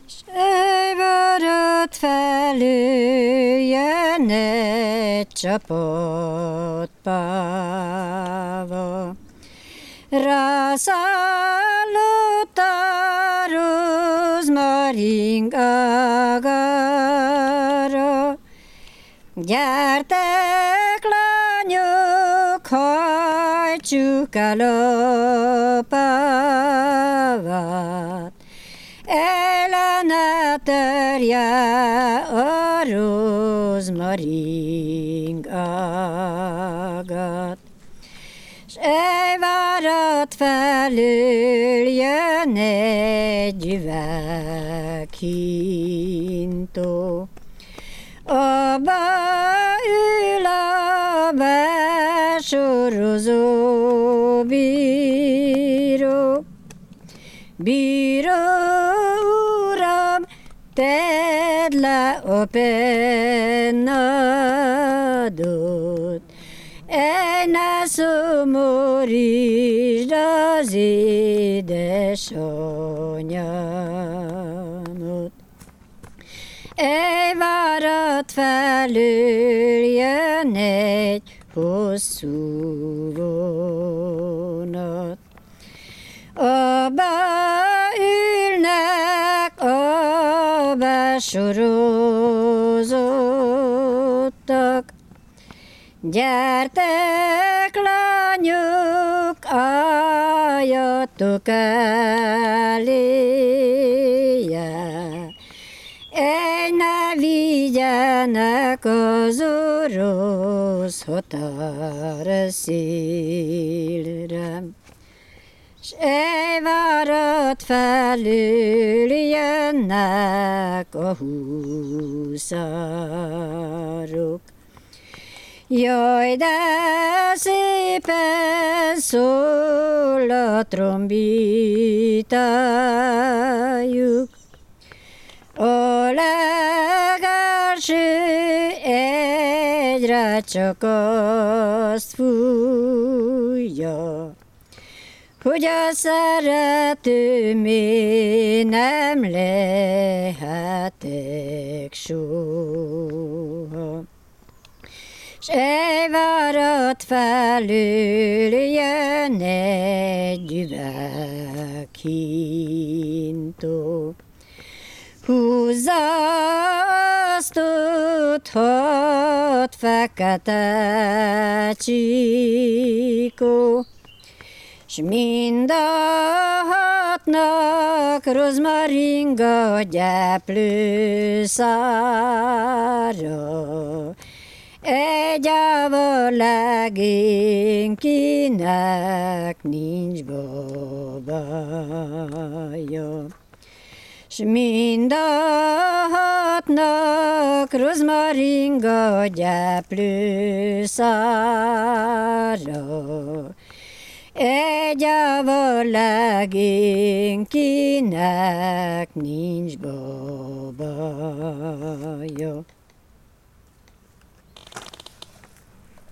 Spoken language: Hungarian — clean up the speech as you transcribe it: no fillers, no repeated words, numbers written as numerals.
S ővöröt felül jön egy csapat páva, rászállott a rozmaring ágára. Gyertek, lányok, hajtsuk el a pávát, ellene törje a rozmaring ágat. S várat felül jön egy üveghintó, abba ül a besorozó bíró. Bíró uram, tedd le a pennádot, ne szomorítsd az édesanyámat. Várat felül jön egy hosszú vonat, abba ülnek a besorozottak. Gyertek, lányok, álljatok eléje, ne vigyenek az orosz határszélre. S várat felül jönnek a huszárok. Jaj, de szépen szól a trombitájuk, a legelső egyre csak azt fújja, hogy a szeretőmé nem lehetek soha. S várat felül jön egy üveghintó, húzza azt ott hat fekete csíkó, s mind a hatnak rozmaringa gyeplő szára. Egy ával legény, kinek nincs babája. S mind a hatnak rozmaringa gyeplő szára. Egy ával legény, kinek nincs babája.